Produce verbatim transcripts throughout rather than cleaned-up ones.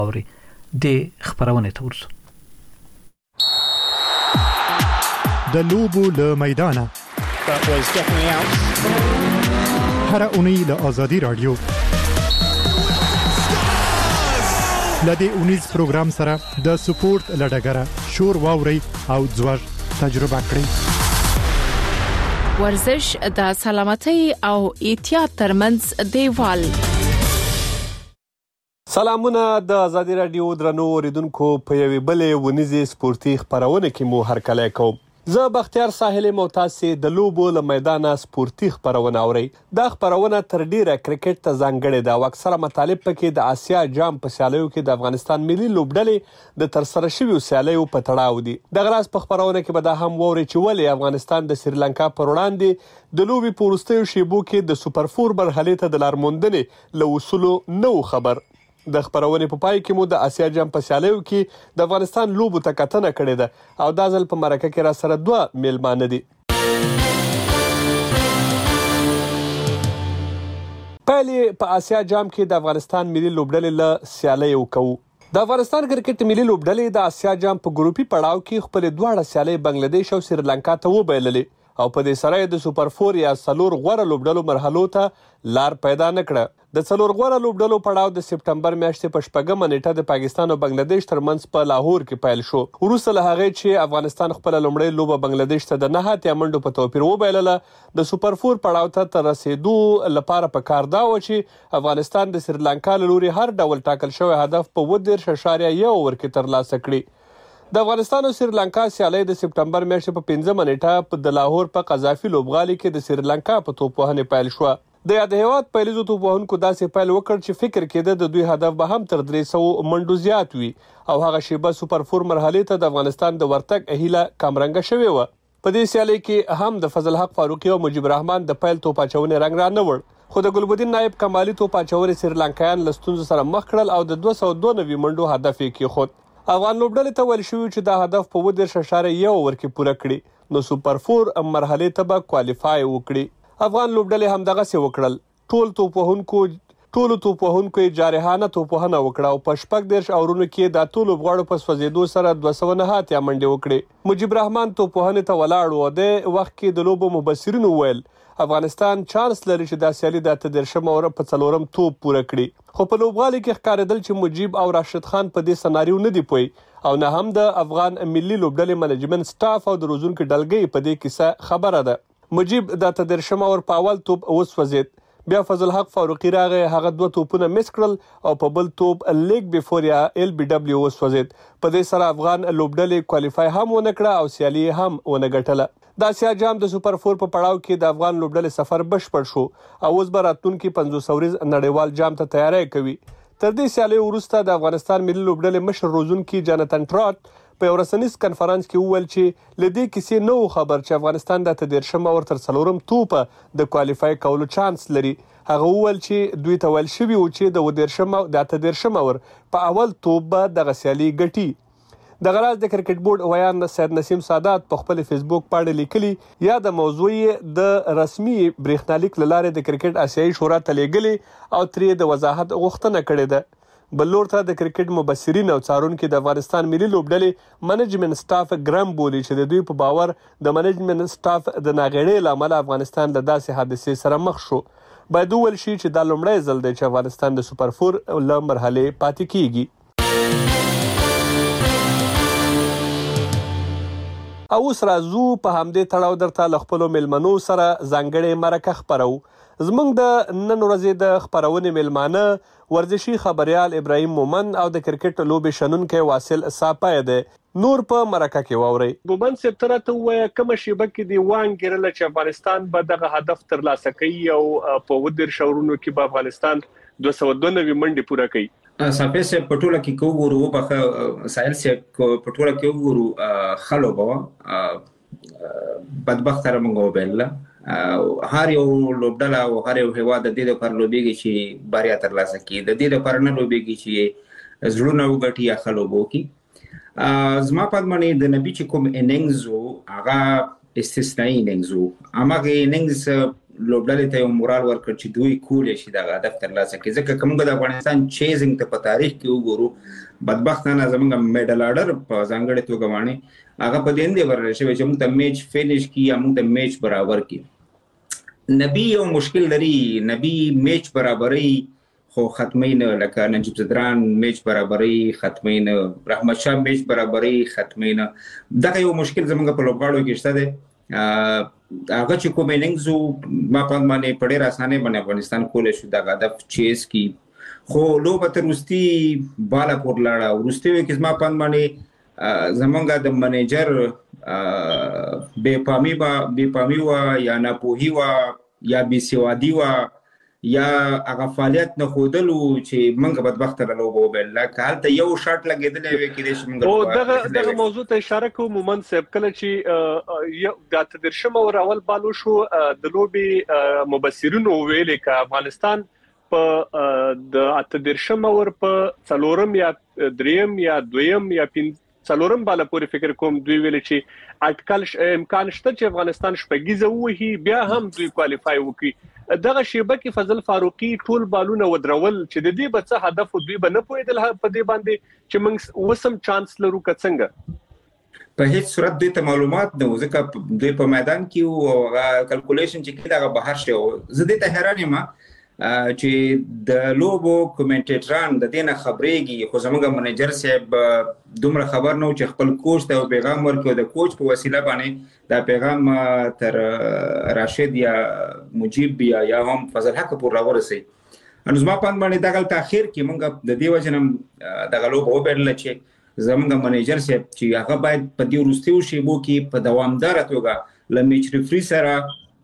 اوري د خبرونه تورسو د لوبو له میدانه هر اونۍ له آزادي رادیو لدې اونیز پروګرام سره د سپورت لډګره شور واوري او ځوړ تجربه کړئ. ورزش د سلامتۍ او احتیاط ترمنځ دیوال. سلامونه د آزادي رادیو درنو اوریدونکو په یوې بلې ونیزي سپورتي خبرونه کې مو هرکلی کوم. زه بختیار ساحل معتز د لوبو له میدانه سپورتي خبرونه اوري. دا خبرونه تر ډیره کرکټ ته ځانګړې ده او اکثره مطالب پکې د آسیا جام په سیالیو کې د افغانستان ملي لوبډلې د ترسره شویو سیالیو په تړاو دي. دغه راز په خبرونه کې به دا هم ووري چې ولې افغانستان د سریلانکا پر وړاندې د لوبي په وروستیو شیبو کې د سوپر فور مرحلې ته د لارموندنې له وصولو نه خبر. د خبرونې په پای کې مو د آسیا جام په سیالیو کې د افغانستان لوبو ته کتنه کړې ده او دا ځل په مرکه کې را سره دوه میلمانه دي. پایلې په آسیا جام کې د افغانستان ملي لوبډلې له سیالیو کوو. د افغانستان کرکټ ملي لوبډلې د آسیا جام په ګروپي پړاو کې خپل دواړه سیالۍ بنگلاديش او سریلانکا ته وبایللې او په دې سره د سوپر فور یا څلور غوره لوبډلو مرحلو ته لار پیدا نکړه. د څلور غوره لوبډلو پړاو د سپټمبر میاشتې په شپږمه نیټه د پاکستان او بنگلاديش ترمنځ په لاهور کې پیل شو. وروسته له هغې چې افغانستان خپل لومړی لوبه بنگلاديش ته د نه اتیا منډو په توپیر وبایلله، د سوپر فور پړاو ته تر رسیدو لپاره په کار دا و چې افغانستان د سریلانکا له لوري هر ډول ټاکل شوی هدف په اووه دېرش اعشاریه یو اوور کې ترلاسه کړي. د افغانستان او سریلانکا سیالۍ د سپټمبر میاشتې په پنځمه نیټه په د لاهور په قذافي لوبغالي کې د سریلانکا په توپوهنې پیل شوه. د یاد هیواد پیلیزو توپوهونکو داسې پیل وکړ چې فکر کېده د دوی هدف به هم تر درې سوه منډو زیات وي او هغه شیبه سوپر فور مرحلې ته د افغانستان د ورتګ هیله کمرنګه شوې وه. په دې سیالۍ کې هم د فضل حق فاروقي او مجيب رحمان د پیل توپ اچونې رنګ را نه وړ، خو د ګلبدین نایب کمالي توپ اچونې سریلانکایان له ستونزو سره مخ کړل او د دوه سوه دوه نوي منډو هدف یې کېښود. افغان لوبډلې ته ویل شوي چې دا هدف په اووه دېرش اعشاریه یو اوور کې پوره کړي نو سوپر فور مرحلې ته به کوالیفای وکړي. افغان لوبډلې همدغسې وکړل. ټول توپوهونکو ټولو توپوهونکو یې جارحانه توپوهنه وکړه او په شپږ دېرش اورونو کې دا ټول لوبغاړو په سوځېدو سره دوه سوه نه اتیا منډې وکړې. مجيب رحمان توپوهنې ته ولاړ و. د وخت کې د لوبو مبصرینو ویل افغانستان چانس لري چې دا سیالي د اته دېرشم اوور په څلورم توپ پوره کړي، خو په لوبغالي کې ښکارېدل چې مجيب او راشد خان په دې سناریو نه دی پوی او نه هم د افغان ملي لوبډلې منیجمنت سټاف او د روزونکو ډلګۍ په دې کیسه خبره ده. مجيب د اته دېرشم اوور په اول توپ وسوځېد، بیا فضل حق فاروقي راغی، هغه دوه توپونه مس کړل او په بل توپ لیګ بیفور یا ال بي دبليو وسوځېد. په دې سره افغان لوبډلې کوالیفای هم ونه کړه او سیالي هم ونه ګټله. د آسیا جام د سوپر فور په پړاو کې د افغان لوبډلې سفر بشپړ شو او اوس به راتلونکي پنځوس اوریز نړیوال جام ته تیاری کوي. تر دې سیالۍ وروسته د افغانستان ملي لوبډلې مشر روزونکي جانتن ټراټ په یو رسنیز کنفرانس کې وویل چې له دې کیسې نه و خبر چې افغانستان د اته دېرشم اوور تر څلورم توپه د کوالیفای کولو چانس لري. هغه وویل چې دوی ته ویل شوي و چې د اووه دېرشم د اته دېرشم اوور په اول توپ به دغه سیالي ګټي. دغه راز د کرکټ بورډ ویان سید نسیم سادات په خپل فیسبوک پاڼه لیکلي یا د موضوع د رسمي برېښنالیک له لارې د کرکټ آسیایي شورا ته لیږلي او ترې د وضاحت غوښتنه کړې ده. بل لور ته د کرکټ مبصرین او څارونکو د افغانستان ملي لوبډلې منیجمنت سټاف ګرام بولي چې د دوی په باور د منیجمنت سټاف د ناغېړۍ له امله افغانستان له داسې حادثې سره مخ شو. باید وویل شي چې دا لومړی ځل دی چې افغانستان د سوپر فور له مرحلې پاتې کیږي. او اوس راځو په همدې تړاو درته له خپلو میلمنو سره ځانګړې مرکه خپرو. زموږ د نن ورځې د خپرونې میلمانه ورزشي خبریال ابراهیم مومن او د کرکټ لوبې شنونکی واصل صاپی دی. نور په مرکه کې واورئ. مومن صاحب ته راته ووایه کومه شیبه کې دې وانګېرله چې افغانستان به دغه هدف ترلاسه کوي او په اووه دېرش اورونو کې به افغانستان دوه سوه دوه نوي منډې پوره کوي. صاپی صاحب په ټوله کې که وګورو وبخښه ساحل صاحب په ټوله کې وګورو ښه لوبه وه، بدبخته را موږ وبایلله. هر یو لوبډله او هر یو هیواد د دې لپاره لوبېږي چې بریا ترلاسه کړي، د دې لپاره نه لوبېږي چې زړونه وګټي یا ښه لوبه وکړي. زما په باندې د نبي چې کوم اننګز و هغه استثنایي اننګز و. هماغه اننګز لوبډلې ته یو مورال ورکړ چې دوی کولای شي دغه هدف ترلاسه کړي. ځکه کومه د افغانستان چیزنګ ته په تاریخ کې وګورو بدبختانه زمونږ میډل آرډر په ځانګړې توګه باندې هغه په دې اندې ورل شوی چې موږ ته میچ فینیش کی یا موږ ته میچ برابر کی. نبی یو مشکل لري، نبی میچ برابرۍ خو ختمي نه، لکه نجیب زدران میچ برابرۍ ختمي نه، رحمت شاه میچ برابرۍ ختمي نه. دغه یو مشکل زمونږ په لوبغاړو کې شته دی. هغه چې کوم اننګز ما په باندې په ډېر اسانه باندې افغانستان کولای شو دغه هدف چیز کی، خو لوبه تر وروستي بالا پور لاړه. وروستي وی کې ما په باندې زمونږ د منیجر بې پامي وا بې پامي وا یا ناپوهي وا یا بې سوادي وا یا هغه فعالیت نه ښودلو چې موږ بدبخته له لوبو وبایل. لکه هلته یو شاټ لګېدلی وی کېدای شي موږ او دغه دغه موضوع ته اشاره کوم. مومن صاحب کله چې یو د اته دېرشم اور اول بالو شو د لوبې مبصرینو ویلې که افغانستان په د اته دېرشم اور په څلورم یا دریم یا دویم یا پنځم څلورم بالا پورې فکر کوم دوی ویل چې اټکل امکان شته چې افغانستان شپږیزه وهي بیا هم دوی کوالیفای وکړي. دغه شیبه کې فضل فاروقي ټول بالونه ودرول چې د دې بڅ هدف دوی به نه پوهیدل په دې باندې چې موږ وسم چانس لرو که څنګه. په هیڅ صورت دوی ته معلومات نه و، ځکه دوی په میدان کې وو او هغه کلکولیشن چې کېده هغه بهر شوی و. زه دې ته حیران یم چې د لوبو کومنټیټران د دې نه خبرېږي، خو زموږ منیجر صاحب دومره خبر نه و چې خپل کوچ ته پیغام ورکړي او د کوچ په وسیله باندې دا پیغام تر راشد یا مجیب یا یا هم فضل حق پور راورسي. نو زما په باندې دغه تاخير کې موږ د دې وجنم دغه لوبو وبرل چې زموږ منیجر صاحب چې هغه باید په دې وروستیو شیبو کې په دوامدار توګه ل میچ ریفری سره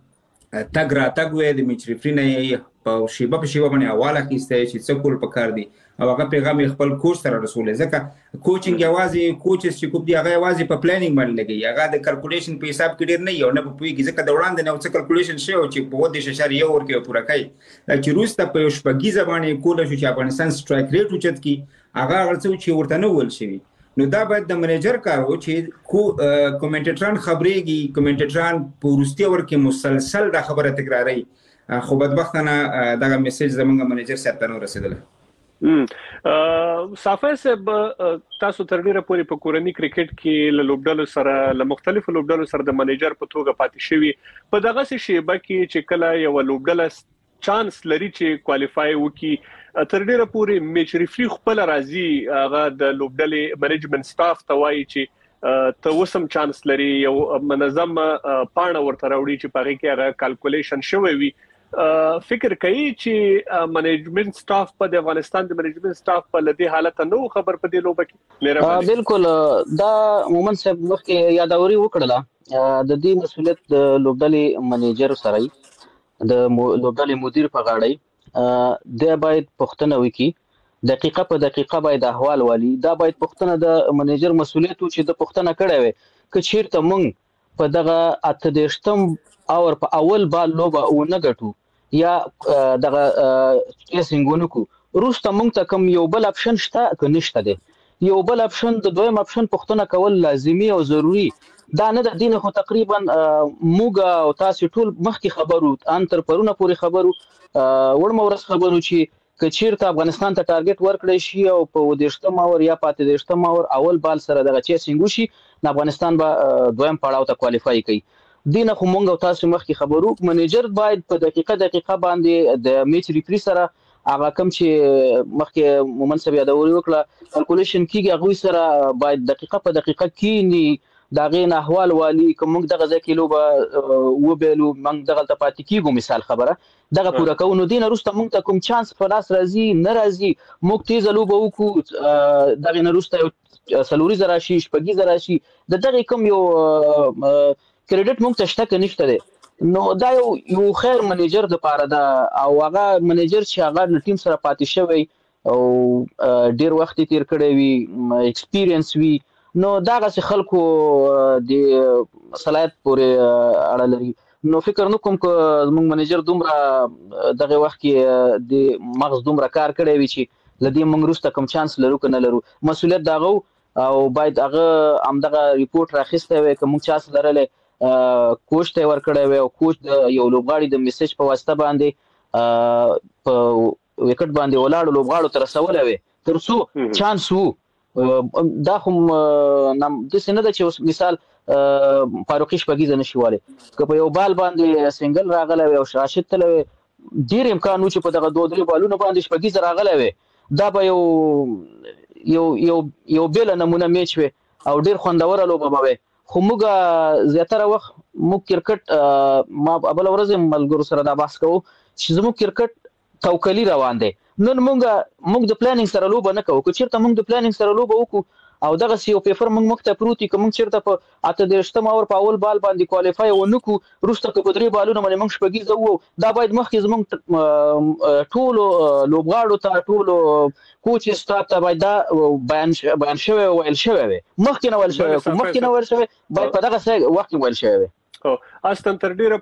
تګ را تګ وې د میچ ریفری نه په شیبه په شیبه باندې حواله کیسته چې څه کول پکار دي او هغه پیغام خپل کوچ سره رسول. ځکه کوچینګ یوازې کوچز چې کوم دی هغه یوازې په پلانینګ باندې لګي، هغه د کلکولیشن په حساب کې ډیر نه یو نه په پویږي. ځکه د وړاندې نه څه کلکولیشن شي او چې په ودې ششاري یو ورکه پوره کوي چې روسته په شپږی زبانه کوله چې افغانستان سټرایک ریټ اوچت کی هغه ورڅو چې ورته نه ول شي. نو دا باید د منیجر کار و چې کومنټیټران خبرېږي، کومنټیټران په وروستي ور کې مسلسل دا خبره تکراري. خو بدبختانه دغه میسج زمونږ منیجر صاحب ته نو رسیدله. صافی صاحب تاسو تر ډیره پورې په کورنی کرکټ کې له لوبډلو سره له مختلفو لوبډلو سره د منیجر په توګه پاتې شوی. په دغه شیبه کې چې کله یو لوبډله چانس لري چې کوالیفای وکړي تر ډیره پورې میچ ریفری خپل راځي هغه د لوبډلې منیجمنت سټاف ته وایي چې ته وسم چانس لري، یو منظم پاڼه ورته راوړي چې پاره کې هغه کلکولیشن شوی وي. فکر کوي چې منیجمنت سټاف په د افغانستان د منیجمنت سټاف په لدی حالت نو خبر په دې لوبه کې بالکل دا مومن صاحب مخکې یادوري وکړه د دې مسولیت د لوبډلې منیجر سره د لوبډلې مدیر په غاړه د باید پښتنه وکي دقیقه په دقیقه باید احوال والی. دا باید پښتنه د منیجر مسولیت چې د پښتنه کړه وي ک چیرته مونږ په دغه اته دیشتم اور په اول بال لوبه او نه ګټو یا دغه چیسنګونو کو روسته مونږ ته کوم یو بل اپشن شته که نشته دی. یو بل اپشن د دویم اپشن پښتنه کول لازمي او ضروری. دا نه د دین خو تقریبا موږ او تاسو ټول مخکې خبرو ان تر پرونه پوری خبرو وړ مورس خبرو چې کچیرته افغانستان ته ټارګټ ورکړی شي او په ودیشتم اور یا پاتې دیشتم اور اول بال سره دغه چیسنګ شي نو افغانستان به دویم پړاو ته کوالیفای کوي. دینه خو مونږ او تاسو مخکې خبرو منیجر باید په دقیقه دقیقه باندې د میچ ریفری سره هغه کوم چې مخکې مومن صاحب یادوري وکړه کلکولیشن کیږي هغه سره باید دقیقه په دقیقه کینی دا غین احوال والی کوم دغه ځکه لوبه وبېلو موږ دغه ته پاتې کیږو. مثال خبره دغه پوره کوو نو دینه روسته موږ ته کوم چانس په لاس راځي نه راځي موږ تیز لوبه وکړو دغه نه روسته سلوري زرا شي شپږی زرا شي د دغه کوم یو کریډټ موږ ته شته کې نشته دی. نو دا یو یو خیر منیجر د پاره دا او هغه منیجر چې هغه د ټیم سره پاتې شوی او ډیر وخت تیر کړی وي ایکسپیرینس وي نو دا غس خلکو د صلاحیت پورې اړه لري. نو فکر نو کوم ک موږ منیجر دومره دغه وخت کې د مغز دومره کار کړی وي چې لدی موږ روسته کوم چانس لرو کنه لرو. مسولیت داغو او باید هغه همدغه ریپورت راخسته وي کوم چانس لرله کوچ ته ورکړی وي او کوچ د یو لوبغاړي د میسج په واسطه باندې په وکټ باندې ولاړو لوبغاړو ته رسولی وي تر څو چانس وو. دا خو داسې نه ده چې مثال فاروقي شپږیزه نشي والی که په یو بال باندې سنګل راغلی وي او راشد تللی وي ډېر امکان و چې په دغه دوه درې بالونو باندې شپږیزه راغلی وي دا به یو یو یو یو بېله نمونه میچ وي او ډېر خوندوره لوبه به وي. خو موږ زیاتره وخت موږ کرکټ ما بله ورځ یې ملګرو سره دا بحث کوو چې زموږ کرکټ توکلي روان دی. نن موږ موږ د پلانینګ سره لوبه نه کوو. که چېرته موږ د پلانینګ سره لوبه وکړو او دغسې یو پیپر موږ مخ ته پروت وي که موږ چېرته په اته دېرشتم اور په اول بال باندې کوالیفای ونه کړو وروسته که په درې بالونو باندې موږ شپږیزه ووو دا باید مخکې زموږ ټولو لوبغاړو ته ټولو کوچ سټاف ته باید دا بیان بیان شوی ویل شوی وي. مخکې نه ویل شوی مخکې نه ویل شوی باید په دغه وخت کې ویل شوی وي. اصلا تر ډیره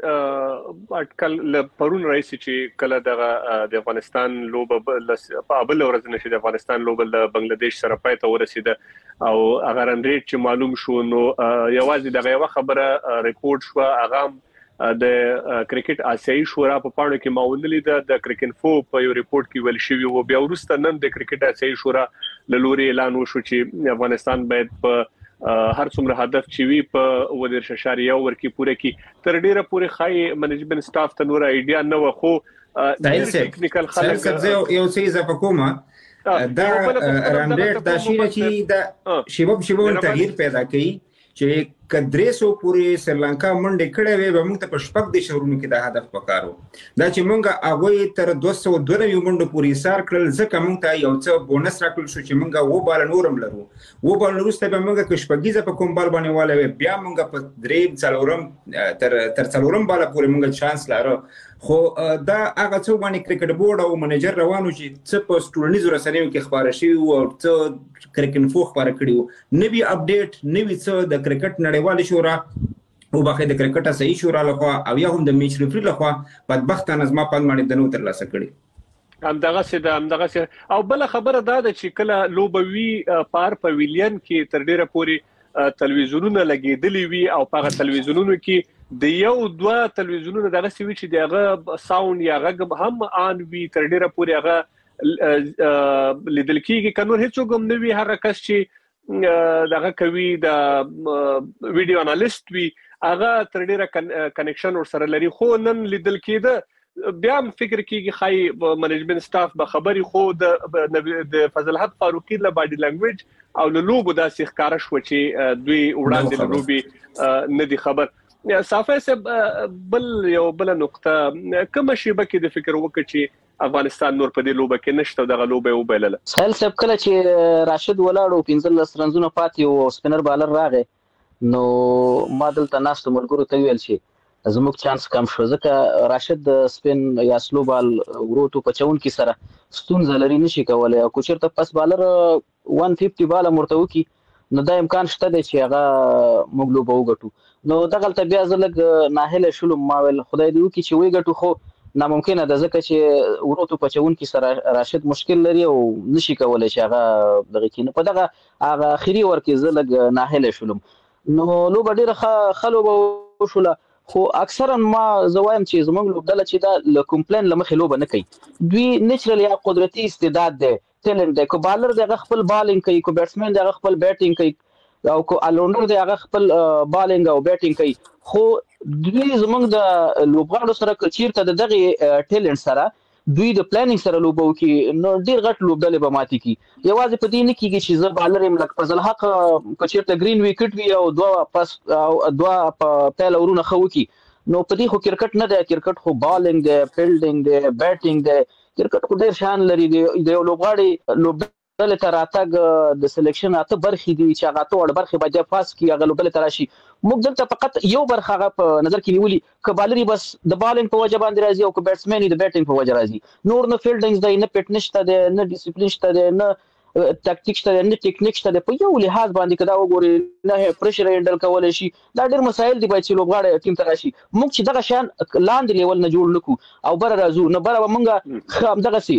پورې اټکل ل پرون رئیس چې کله دغه د افغانستان لوبه په بل ورځ نشي د افغانستان لوبه د بنگلاديش سره پای ته ورسیده او هغه رن ریټ چې معلوم شو نو یوازې دغه یو خبره ریپورت شو هغه د کرکټ آسیایي شورا په پاڼو کې ماونلې د کرکټ فو په یو ریپورت کې ویل شوی او بیا ورسته نن د کرکټ آسیایي شورا له لوري اعلان وشو چې افغانستان باید په هر څومره هدف چې وي په ودر ششاریه ورکی پوره کی تر ډیره پوره خای منیجمنت سټاف ته نور ایډیا نه و خو ټیکنیکل خلک یو څه اضافه کومه دا رانډیټ دا شي چې دا شیبب شیبب تغییر پیدا کوي چې کدرې سو پوری سریلانکا منډه کړې وي به موږ ته په شپږ د شهرونو کې دا هدف وکړو دا چې موږ هغه تر دوه سوه دوه نوي منډه پوری سار کړل ځکه موږ ته یو څه بونس راکړل شو چې موږ و بال نورم لرو و بال وروسته به موږ کې شپږیزه په کوم بال باندې والي بیا موږ په درې څلورم تر تر څلورم بال پوری موږ چانس لرو. خو دا هغه څو باندې کرکټ بورډ او منیجر روانو چې څه په ټولنیزو رسنیو کې خبره شي او څه کرکټ فو خبره کړي نوی اپډیټ نوی څه د کرکټ نړیوال شورا او باقي د کرکټ آسیایي شورا لخوا او یا هم د میچ ریفری لخوا بدبختانه زما په باندې د نو تر لاسه کړي هم دغه سي د هم دغه سي او بل خبره دا ده چې کله لوبوي پار پویلین کې تر ډیره پوری تلویزیونونه لګیدلی وي او په تلویزیونونو کې د یو دوه تلویزیونونو دغه سی وی چې دغه ساوند یا غږ هم ان وی تر ډیره پوری هغه لیدل کېږي کنور هیڅ کوم نوی هغه کس چې دغه کوي د ویډیو انالیست وی هغه تر ډیره کنیکشن ور سره لري خو نن لیدل کېده بیا فکر کېږي خای منیجمنت سټاف به خبري خو د فضل حق فاروقي له باډي لانګویج او له لوبو داسې ښکارا شو چې دوی وړاندې له لوبي نه دي خبر. صافه سب بل یو بل نقطه کوم شی به کې د فکر وکړي چې افغانستان نور په دې لوبه کې نشته دغه لوبه وبلله سهل سب کله چې راشد ولاړو پنځلس رنزونه پاتې او سپینر بالر راغې نو ما دلته ناست ملګرو ته ویل شي زموږ چانس کم شو ځکه راشد د سپین یا سلو بال وروتو په چون کې سره ستونزه لري نشي کولای او کوچرته پس بالر مخ پنځه بال مرتو کی نو دا امکان شته چې هغه موږ لوبه وګټو نو دغه ته بیا زلګ ناهله شلم ما ول خدای دې وکي چې وی ګټو خو ناممکنه ده ځکه چې وروتو په چون کې سره راشد مشکل لري او نشي کولای چې هغه دغه کینه په دغه هغه اخیری ورکه زلګ ناهله شلم نو لوبه ډیره خلو به شوله خو اکثرا ما زوایم چې زموږ لوبډله چې دا ل کمپلین لمخې لوبه نه کوي دوی نیچرل یا قدرتي استعداد ده ټیلنت ده کو بالر د خپل بالینګ کوي کو بیټسمن د خپل بیټینګ کوي او کو الراوندر د خپل بالینګ او بیټینګ کوي خو دوی زموږ د لوبغاړو سره کچیرته د دغه ټیلنت سره دوی د پلانینګ سره لوبو کې نو ډیر غټ لوبډله به ماتي کی یوازې په دې نه کېږي چې زه بالر يم لکه فضل حق کچیرته گرین وکټ وی او دوه پاس او دوه په پهل ورونه خو کی نو په دې خو کرکټ نه دی کرکټ خو بالینګ دی فیلډینګ دی بیټینګ دی کرکټ خو ډیر شان لري دی یو لوبغاړي لوبډله تر اتګ د سلیکشن اته برخې دی چې هغه ته وړ برخې باید پاس کی هغه لوبډله تراشي موږ دلته فقط یو برخه هغه په نظر کې نیولي ک بالری بس د بالینګ په وجه باندې راځي او ک بیټسمن د بیټینګ په وجه راځي نور نه فیلډینګ دی نه پټنش ته دی نه ډیسپلین شته دی نه تاکتیک شته نه ټیکنیک شته په یو لحاظ باندې کدا وګوري نه پرشر هندل کول شي دا ډیر مسایل دی چې لوبغاړي ټیم ته راشي موږ چې دغه شان لاندې لیول نه جوړ نکو او بر راځو نه بر موږ هم دغه سي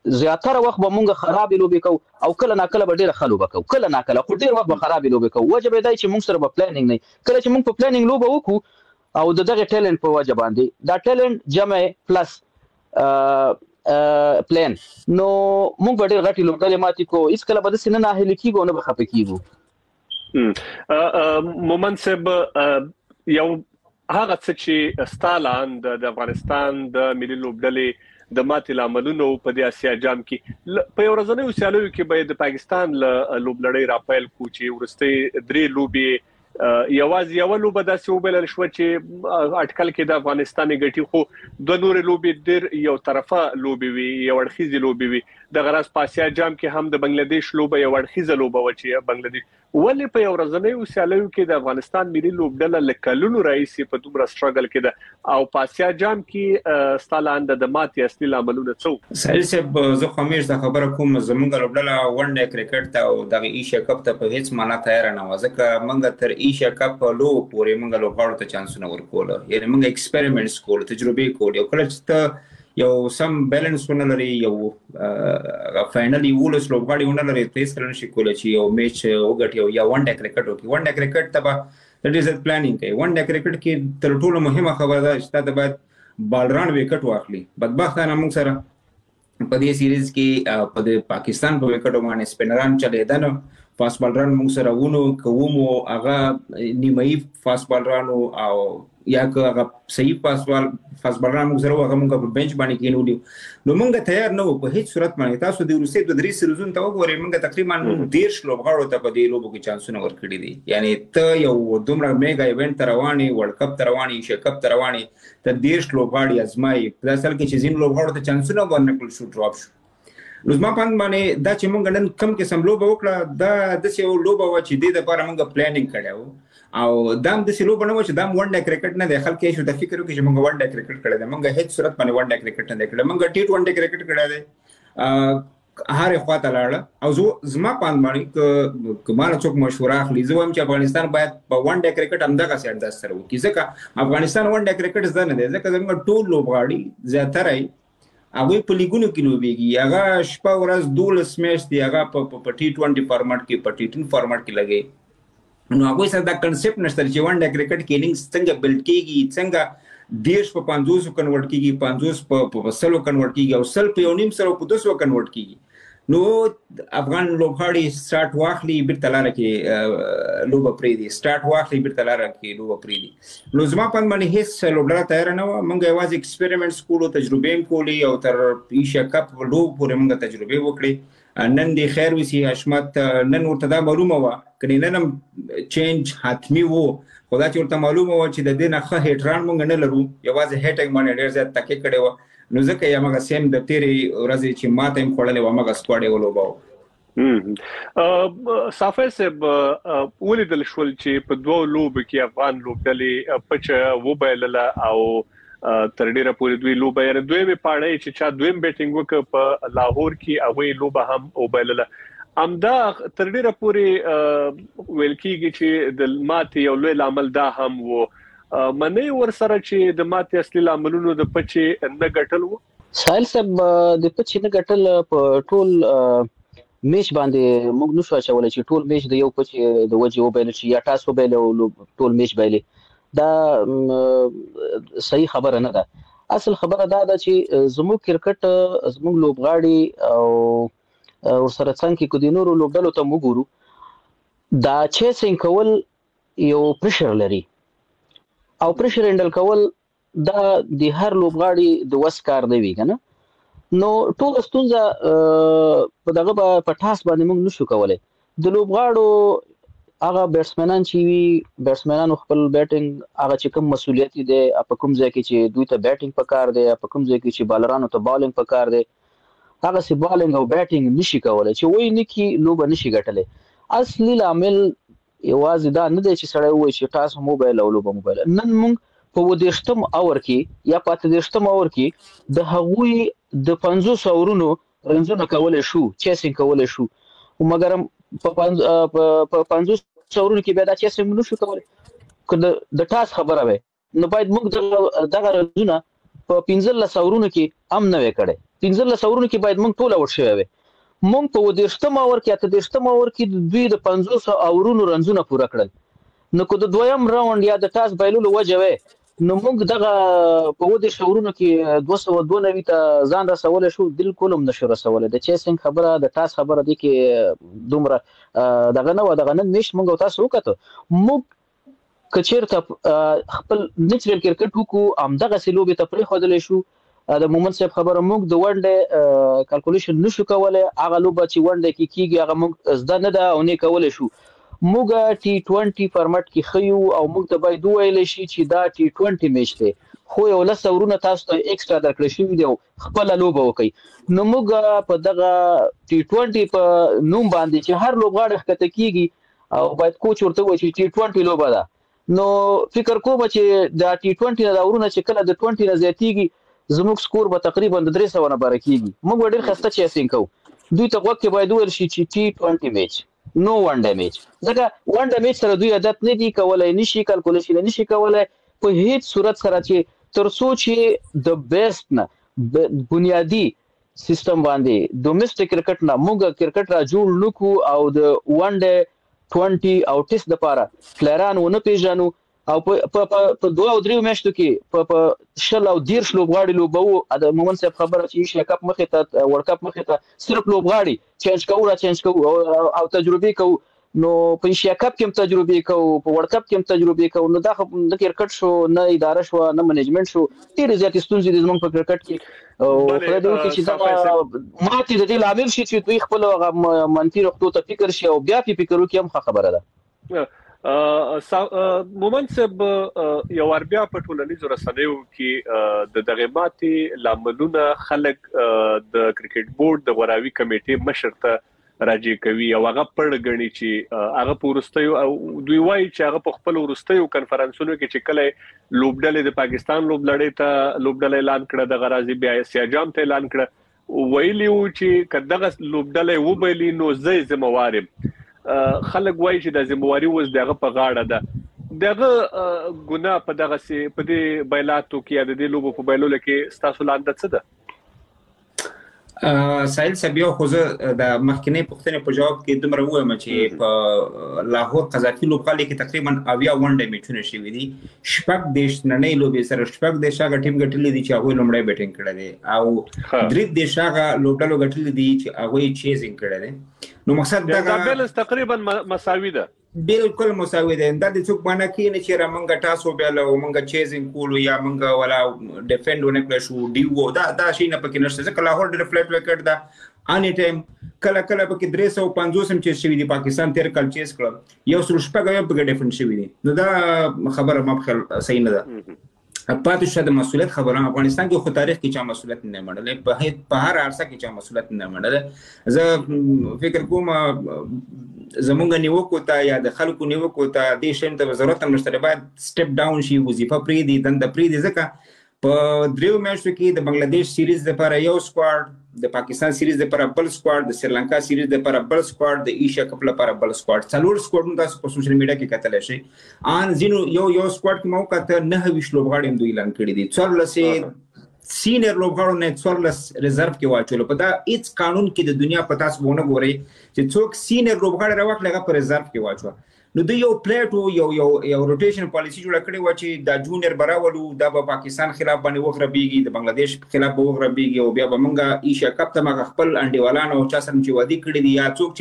زیاتره وخت به مونږ خرابې لوبې کوو او کله ناکله به ډېره ښه لوبه کوو، کله ناکله خو ډېر وخت به خرابې لوبې کوو. وجه به دا چې مونږ سره به پلانینګ نه وي. کله چې مونږ په پلانینګ لوبه وکړو او د دغه ټیلنټ په وجه باندې دا ټیلنټ جمع پلس پلان نو مونږ به ډېر غټې لوبډلې ماتې کوو. هېڅکله به داسې نه ناهیلي کېږو او نه به خفه کېږو. مومن صاحب یو هغه څه چې ستا لاندې د افغانستان د ملي لوبډلې د ماتې لاملونو په د اسیا جام کې په یو ورځنیو سیالیو کې به د پاکستان له لوبلړۍ راپیل کو چې ورستۍ درې لوبې یوازې یو لوبه داسې وبلل شو چې اټکل کې د افغانستان غټي خو دوه نور لوبې ډېر یو طرفه لوبې وي یو اړخیزه لوبې وي. د غرض په اسیا جام کې هم د بنگلاديش لوبه یو اړخیزه لوبه و چې بنگلاديش ولې په یو ورځنیو سیالیو کې د افغانستان ملي لوبډله لکلونو رئیس په دومره سټرګل کې ده او په اسیا جام کې ستالاند د ماتې اصلي لاملونه څو سهیل صاحب زه خو همیش د خبره کوم زمونږ لوبډله ون ډے کرکټ ته او د ایشیا کپ ته په هیڅ معنا تیار نه و ځکه موږ تر ایشیا کپ لو پورې موږ لوبغاړو ته چانسونه ورکول یعنی موږ ایکسپریمنټس کول تجربه کول یو کله چې یو سم بیلانس ونه لري یو فائنلی ولس لوبغاړي ونه لري تیس کړي شي کول چې یو میچ وګټي یا ون ډے کرکټ وکي ون ډے کرکټ ته به د ډیزل پلانینګ کوي. ون ډے کرکټ کې تر ټولو مهمه خبره ده چې تاسو باید بالران وکټ واخلي. بدبختانه موږ سره په دې سیریز کې په پاکستان په وکټ باندې سپینران چلیدل فاست بالران موږ سره ونه کومو هغه نیمایي فاست بالرانو او یا که هغه صحیح فاست بال فاست بالران موږ سره هغه موږ په بنچ باندې کېنو دي نو موږ تیار نه وو په هیڅ صورت باندې. تاسو د روسي د درې سیریزونو ته وګورئ موږ تقریبا ډېر لوبغاړو ته په دې لوبو کې چانسونه ورکړي دي. یعنی ته یو دومره میگا ایونت رواني ورلد کپ رواني ایشیا کپ رواني ته ډېر لوبغاړي ازمایي په اصل کې چې زین لوبغاړو ته چانسونه ورنکړل شو ډراپ شو. نو زما پاند باندې دا چې مونږ نن کم قسم لوبه وکړه دا د څه یو لوبه و چې د لپاره مونږ پلانینګ کړو او دام د څه لوبه نه و چې دام ون ډے کرکټ نه د خلک شو د فکر وکړي چې مونږ ون ډے کرکټ کړی دی. مونږ هیڅ صورت باندې ون ډے کرکټ نه کړی مونږ ټي ون ډے کرکټ کړی دی هر خواته لاړه او زما پاند باندې کمانه څوک مشوره اخلي زه وایم چې افغانستان باید په ون ډے کرکټ همدغه سي انداز سره وکړي ځکه افغانستان ون ډے کرکټ زده نه دی ځکه زموږ ټول لوبغاړي زیاتره هغه په لیګونو کې لوبيږي هغه شپه ورځ دولس میچ دی هغه په ټي ټوئنټي فارمټ کې په ټي ټن فارمټ کې لګي نو هغه سره دا کنسپټ نشته چې ون ډے کرکټ کې اننګز څنګه بلډ کیږي څنګه دیش په پنځوس کنورټ کیږي پنځوس په سلو کنورټ کیږي او سل په یو نیم سره په دوه سوه کنورټ کیږي. نو افغان لوبغاړي سٹارټ واخلي بیرته لاره کې لوبه پرې دي سٹارټ واخلي بیرته لاره کې لوبه پرې دي. نو زما په باندې هیڅ لوبډله تیار نه و موږ یوازې ایکسپریمنټس کولو تجربه کولې او تر ایشیا کپ لوب پورې موږ تجربه وکړې. نن دی خیر وسی حشمت نن ورته دا معلومه و کله نن چینج حتمی وو خدا چې ورته معلومه و چې د دې نه ښه هټران موږ نه لرو یوازې هټینګ باندې ډېر زیات تکیه کړې و نو ځکه یې موږ سیم د تیرې ورځې چې ماته هم خوړلې و موږ سکواډ ولوباو. صافی صاحب ولیدل شول چې په دوه لوب کې افغان لوبډلې پچ وبایلله او تر ډیره پورې دوی لوبه یې دوی په پاړې چې چا دویم بیټینګ وکړ په لاهور کې هغه لوبه هم وبایلله امدا تر ډیره پورې ویل کېږي چې د ماتې یو لوی عمل دا هم وو منې ور سره چې د ماتې اصلي عملونو د پچې نه ګټل وو. سایل صاحب د پچې نه ګټل په ټول میچ باندې موږ نشو اچولای چې ټول میچ د یو پچې د وجه وبایل شي یا تاسو وبایل ټول میچ بایلې دا صحیح خبره نه ده. اصل خبره دا ده چې زموږ کرکټ زموږ لوبغاړي او ورسره څنګه کې کو دي نور لوبډلو ته وګورو دا چیسینګ کول یو پریشر لري او پریشر هندل کول دا د هر لوبغاړي د وس کار دی وی کنه. نو ټول ستونزه په دغه په ټاس باندې موږ نشو کولای. د لوبغاړو هغه بیټسمنان چې وی بیټسمنانو خپل بیټینګ هغه چې کوم مسولیت دی په کوم ځای کې چې دوی ته بیټینګ پکار دی په کوم ځای کې چې بالرانو ته بالینګ پکار دی هغه سي بالینګ او بیټینګ نشي کولای چې وای نه کی لوب نشي ګټلې. اصلي عامل یوازې دا نه دی چې سړی وای چې تاسو موبایل او لوب موبایل نن موږ په ودیشتم اور کې یا پاتې دیشتم اور کې د هغوی د پنځوس اورونو رنزونه کولای شو چیسینګ کولای شو مګر په پنځوس اورونو کې به دا چیسینګ نشو کولای. که د ټاس خبره وي نو باید موږ دغه رنزونه په پنځلس اورونو کې هم نه وې کړی پنځلس اورونو کې باید موږ ټول اوټ شوی وي موږ په دېرشتم اور کې اته دېرشتم اور کې دوی د پنځوس اورونو رنزونه پوره کړل نو که د دویم راوند یا د ټاس بایلولو وجه وي نو موږ دغه په ودې شورونو کې دوه سوه دوه نوي ته ځان رسولی شو بالکل هم نشو رسولی د چیسنګ خبره د ټاس خبره دې کې دومره دغه نه وه دغه نن میاشت موږ او تاسو وکتو موږ که چېرته خپل نیچرل کرکټ وکړو همدغسې لوبې ته پرېښودلی شو د مومن صاحب خبره موږ د ون ډے کالکولیشن نشو کولی هغه لوبه چې ون ډے کې کېږي هغه موږ زده نه ده او نه کولی شو موږ ټي ټوینټي فارمټ کې خیو او موږ ته باید وویلی شي چې دا ټي ټوینټي میچ دی خو یو لس اورونه تاسو ته ایکسټرا درکړی شوي دي او خپله لوبه وکړئ نو موږ په دغه ټي ټوینټي په نوم باندې چې هر لوبغاړی ښکته کېږي او باید کوچ ورته ووایي چې ټي ټوینټي لوبه ده نو فکر کوم چې دا ټي ټوینټي نه دا اورونه چې کله د ټوینټي نه زیاتېږي زموږ سکور به تقریبا د درې سوه نه باره کېږي موږ به ډېر ښایسته چیسینګ کوو دوی ته غوږ کې باید وویل شي چې ټي ټوینټي میچ نو ون ډے میچ ځکه ون ډے میچ سره دوی عادت نه دي کولی نشي کالکولیشن نشي کولی په هیڅ صورت سره چې تر څو چې د بیسټ نه بنیادی سیستم باندې ډومېسټک کرکټ نه موږ کرکټ را جوړ نکړو او د ون ډے ټوینټي او ټیسټ دپاره پلیران ونه پیژنو او په دوه او دریو میاشتو کې په شل او دېرش لوبغاړي لوبوو د مومن صاحب خبره چې ایشیا کپ مخې ته ورلډ کپ مخې ته صرف لوبغاړي چینج کوو را چینج کوو او تجربې کوو نو په ایشیا کپ کې هم تجربې کوو په ورلډ کپ کې هم تجربې کوو نو دا خو د کرکټ شو نه اداره شوه نه منیجمنټ شو ډېرې زیاتې ستونزې دي زموږ په کرکټ کې او خدای دې وکړي چې دغه ماتې د دې لامل شي چې دوی خپلو هغه منفي رختو ته فکر شي او بیا پې فکر وکړي هم ښه خبره ده مومن صاحب یو ور بیا په ټولنیزو رسنیو کې د دغه ماتې لاملونه خلک د کرکټ بورډ د غوراوي کمیټې مشر ته راجع کوي او هغه پړ غني چې هغه پورستیو او دوی وایي چې هغه په خپل ورستیو کنفرانسونو کې چې کله لوبډلې د پاکستان لوبډلې ته لوبډلې اعلان کړه د غرازي بیا سیاجام ته اعلان کړه ویلیو چې کداغه لوبډلې وبېلی نو زې ذمہوارم خلک وایي چې د ذمہواری وز دغه په غاړه ده دغه ګناه په دغه سي په دې بیلاتو کې د دې لوبو په بیلولو کې ستاسو لاندې څه ده سایل سبیو خو زه د مخکنی پوښتنې په جواب کې دومره وایم چې په لاهور قزاقي لوبغالي کې تقریبا اویا ون ډے میچونه شوي دي شپږ دیش نړۍ لوبې سره شپږ دیش هغه ټیم ګټلې دي چې هغوی لومړی بیټینګ کړی دی او درې دیش هغه لوبډلو ګټلې دي چې هغوی چیزینګ کړی دی نو مقصد دا بیلنس تقریبا مساوي ده بالکل مساوي ده دا د څوک باندې کې نه چې را مونږه تاسو بیا له مونږه چیزینګ کولو یا مونږه ولا ډیفند ونه کړو شو دیو دا دا شي نه پکې نشته ځکه لاهور ډېر فلیټ وکړ دا اني ټایم کله کله پکې درې سوه پنځوس هم چیز شوي دي پاکستان تیر کال چیز کړ یو سل شپږ هم پکې ډیفند شوي دي نو دا خبره ما په صحیح نه ده پاتې شو د مسؤلیت خبره افغانستان کې خو تاریخ کې چا مسؤلیت نه منل په هر عرصه کې چا مسؤلیت نه منل زه فکر کوم زمونږ نیوکو ته یا د خلکو نیوکو ته دې شیم ته ضرورت هم نشته باید سټپ ډاون شي وظیفه پرېږدي دنده پرېږدي ځکه په دریو میاشتو کې د بنگلاديش سیریز لپاره یو سکواډ د پاکستان سیریز لپاره بل سکواډ د سریلانکا سیریز لپاره بل سکواډ د ایشیا کپ لپاره بل سکواډ څلور سکواډونه تاسو په سوشل میډیا کې کتلی شئ ان ځینو یو یو سکواډ کې مو کته نه ویش لوبغاړي هم دوی اعلان کړي دي څوارلس سینیئر لوبغاړو نه څوارلس ریزرو کې واچول په دا هیڅ قانون کې د دنیا په تاسو ونه ګورئ چې څوک سینیئر لوبغاړي راوخلي هغه په ریزرو کې واچو نو د یو پلیټو یو یو یو روټیشن پالیسی جوړ کړی و چې دا جونیئر براولو دا په پاکستان خلاف باندې وغربيږي د بنگلاديش خلاف به وغربيږي او بیا به مونږه ایشیا کپ ته مغه خپل انډیوالان او چا سره چې وادي کړی دي یا څوک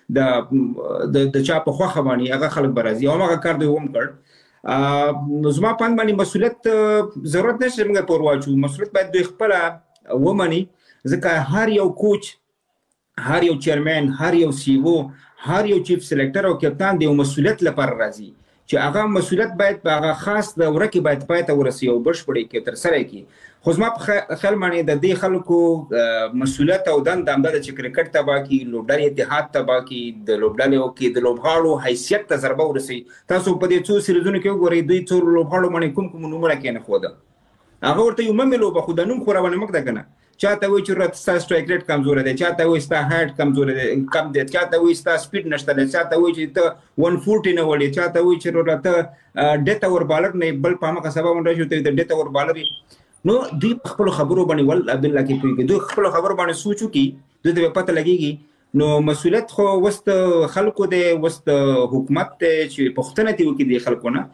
چې د د چا په خوخه باندې هغه خلک برازي او هغه کار دوی هم کړ نو زما پاند باندې مسؤلیت ضرورت نشته موږ پر واچو مسؤلیت باید دوی خپل ومني ځکه هر یو کوچ هر یو چیرمن هر یو سیو هر یو چیف سلیکټر او کپتان د مسؤلیت لپاره راځي چې هغه مسؤلیت باید په هغه خاص د ورکه باید پای ته ورسي او بشپړي کې تر سره کی خو زما په خیال باندې د دې خلکو مسؤلیت او دند د چې کرکټ تبا کی لوبډال اتحاد تبا کی د لوبډالو کې د لوبغاړو حیثیت ته ضربه ورسي تاسو په دې څو سریزونو کې وګورئ دوی څو لوبغاړو باندې کوم کوم نمونه کې نه خوده هغه ورته یو مملو په خو د نوم خورونه مکده کنه چاته وی چې رات سټرایک ریټ کمزور دی چاته وی ستا هایټ کمزور دی کم دی چاته وی ستا سپیډ نشته دی چاته وی چې ته یک سل نه وړي چاته وی چې راته ډیټا ور بالر نه بل پامه کا سبب ونده شو ته د ډیټا ور بالر نو دوی خپل خبرو باندې ول عبد الله کې کوي دوی خپل خبرو باندې سوچو کی دوی ته پته لګيږي نو مسؤلیت خو وست خلکو د وست حکومت ته چې پښتنه دی وکي د خلکو نه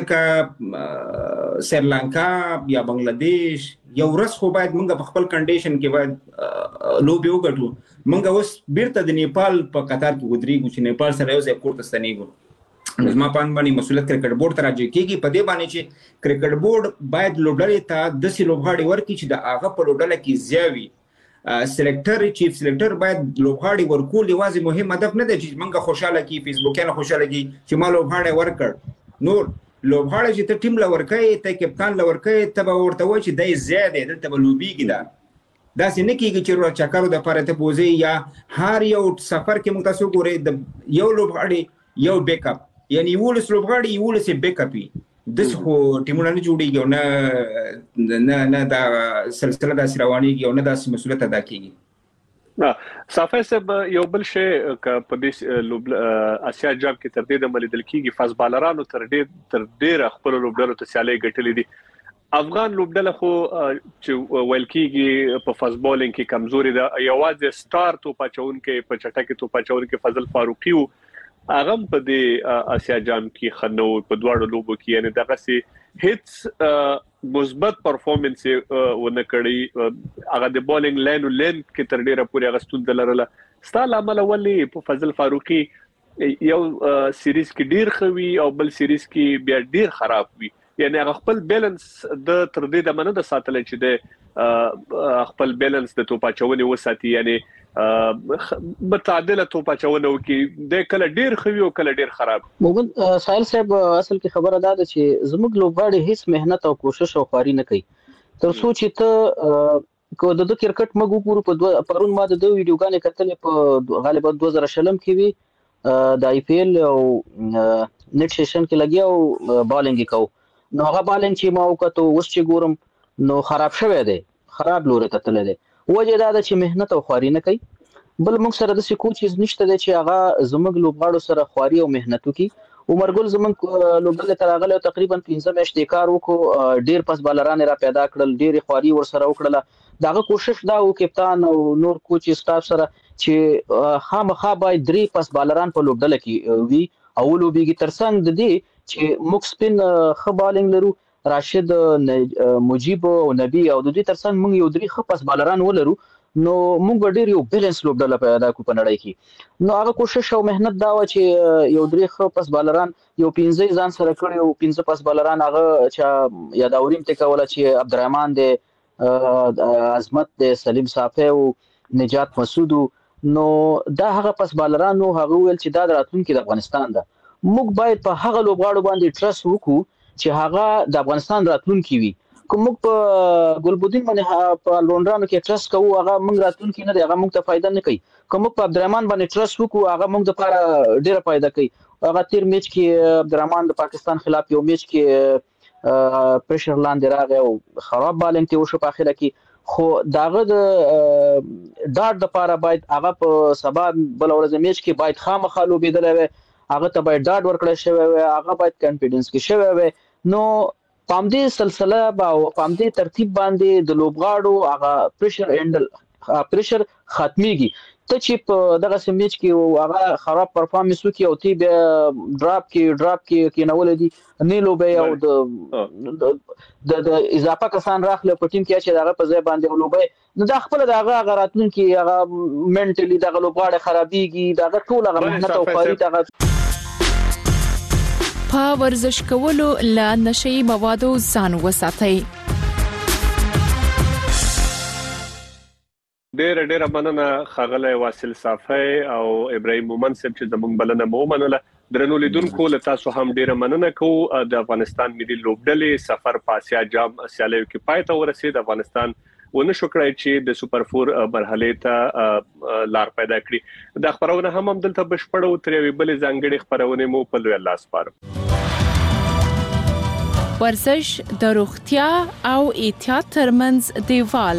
ځکه سریلانکا یا بنگلاديش یو ورځ خو باید موږ په خپل کنډیشن کې باید لوبي وګټو موږ اوس بیرته د نیپال په قطار کې ودرېږو چې نیپال سره یو ځای کوړه ستنېږو نو زما پان باندې مسؤلیت کرکټ بورډ ته راځي کېږي په دې باندې چې کرکټ بورډ باید لوبډلې ته د سی لوبغاړي ورکړي چې د هغه په لوبډله کې زیاوي سلیکټر چیف سلیکټر باید لوبغاړي ورکول یوازې مهم هدف نه دی چې موږ خوشاله کی فیسبوکیان خوشاله کی چې ما لوبغاړي ورکړ نور لوبغاړي چې ته ټیم لا ورکړي ته کپتان لا ورکړي ته به ورته وایي چې دای زیاده دلته به لوبيږي دا دا څنګه کیږي چې ورو چکرو د پاره ته بوزي یا هر یو سفر کې موږ تاسو ګورئ د یو لوبغاړي یو بیک اپ یعنی ولس لوبغاړي ولس بیک اپ د څه ټیمونه نه جوړیږي نه نه نه دا سلسله د روانيږي او نه د مسؤلیت ادا کیږي صافي سب یو بل شی ک په دې اسیا جام کې تر دې د ملیدل کیږي فاز بالرانو تر دې تر ډیر خپل لوبډلو ته سیالي ګټلې دي افغان لوبډله خو چې ویل کیږي په فاز بولینګ کې کمزوري ده یوازې سٹار تو پچون کې په چټکه تو پچون کې فضل فاروقي اغم په دې اسیا جام کې خنو په دواړو لوبو کې یعنی دغه سي هیڅ مثبت پرفورمنس ونه کړی هغه د بولینګ لاین لین کې تر ډیره پورې غستون دلرله ستاله عمل ولي په فضل فاروقي یو سیریز کې ډیر خوي او بل سیریز کې بیا ډیر خراب وي یعنی هغه خپل بیلانس د تر دې د مننه د ساتل چې د خپل بیلانس د توپاچونې وساتي یعنی متعادله توپاچونه وکي د کله ډیر خوي او کله ډیر خراب مومن سائل صاحب اصل کې خبره ده چې زموږ لوبغاړي هیڅ مهنت او کوشش او خواري نه کوي تر څو چې ته کو د کرکټ مګو پورو په پرون ما د ویډیوګانې کتلې په غالبا دوه زره شلم کې وی د آی پی ایل او نت سیشن کې لګیا او بالینګ کو نو هغه بالینګ چې ما وکړو اوس چې ګورم نو خراب شوی دی خراب لوري ته تللی دی وجه دا ده چې مهنت او خواري نه کوي بل موږ سره د سکو چیز نشته دی چې هغه زموږ لوبغاړو سره خواري او مهنت وکي عمر ګل زموږ لوبغاړي تر هغه تقریبا پنځه میاشتې کار وکړو ډیر پس بالران را پیدا کړل ډیر خواري ور سره وکړه داغه کوشش دا و کپتان او نور کوچ سټاف سره چې خامخا باید درې پس بالران په لوبډله کې وي او لوبيږي ترڅنګ د دې چې موږ سپین خبالنګ لرو راشد مجيب او نبی او د دې ترڅنګ موږ یو درې خپس بالران ولرو نو موږ ډیر یو بیلانس لوبډله پیدا کو په نړۍ کې نو هغه کوشش او مهنت دا و چې یو درې خپس بالران یو پنځه ځان سره کړی او پنځه پس بالران هغه چې یاداوریم ته کوله چې عبدالرحمن د عظمت د سلیم صافی او نجات مسعود نو دا هغه پس بالران نو هغه ول چې دا راتلونکي د افغانستان ده موږ باید په هغه لوبغاړو باندې ټرست وکړو چې هغه د افغانستان راتلونکي وي کوم په ګلبودین باندې په لونډرانو کې ټرست کوو هغه موږ راتلونکي نه دی هغه موږ ته فائدہ نه کوي کوم په عبدالرحمن باندې ټرست وکړو هغه موږ لپاره ډیره فائدہ کوي هغه تیر میچ کې عبدالرحمن د پاکستان خلاف یو میچ کې پریشر لاندې راغی او خراب بالینګ ته وشو په اخره کې خو داغه د ډاټ د لپاره باید هغه په سبا بل ورځ میچ کې باید خامخا لوبېدل وي هغه ته باید ډاټ ورکړل شوی وي هغه باید کانفیډنس کې شوی وي نو پام دې سلسله او پام دې ترتیب باندې د لوبغاړو هغه پریشر هندل پریشر ختميږي ته چې په دغه سمیچ کې هغه خراب پرفارمنس وکي او تی به ډراپ کې ډراپ کې کې نو ولدي نیلو به او د د اضافه کسان راخله په ټیم کې چې دغه په ځای باندې ولوبه نو د خپل دغه غراتون کې هغه منټلی دغه لوبغاړي خرابيږي دغه ټول هغه مهنت او خواري دغه په ورزش کولو له نشي موادو ځان وساتئ. ډېر ډېر مننه ښاغلی واصل صافی او ابراهیم مومن صاحب چې زموږ بلنه مو ومنله. درنو لیدونکو له تاسو هم ډېره مننه کوو. د افغانستان ملي لوبډلې سفر په اسیا جام سیالیو کې پای ته ورسېد. افغانستان ونه شو کړای چې د سوپر فور مرحله ته لار پیدا کړي. د خبرونه هم هم دلته بشپړو تر یوې بلې ځانګړې خبرونه مو په لوی الله سپارم. ورزش د روغتیا او احتیاط ترمنځ دیوال.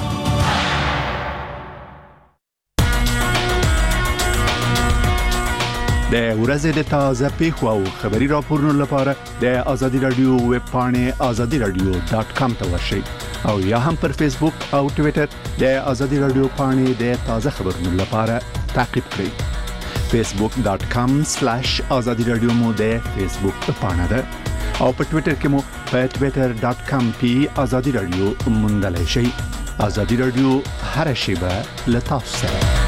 د ورځې د تازه پیښو او خبري راپورونو لپاره د آزادي رادیو ویب پاڼې آزادي رادیو ډاټ کام ته ورشئ. او یا هم پر فیسبوک او ټوئیټر د ازادي رادیو پاڼې د تازه خبرونو لپاره تعقیب کړئ. facebook dot com slash azadi radio مو د فیسبوک پاڼه ده او په ټوئیټر کې مو په twitter dot com پی azadi radio موندلای شئ. ازادي رادیو هر شیبه له تاسو سره.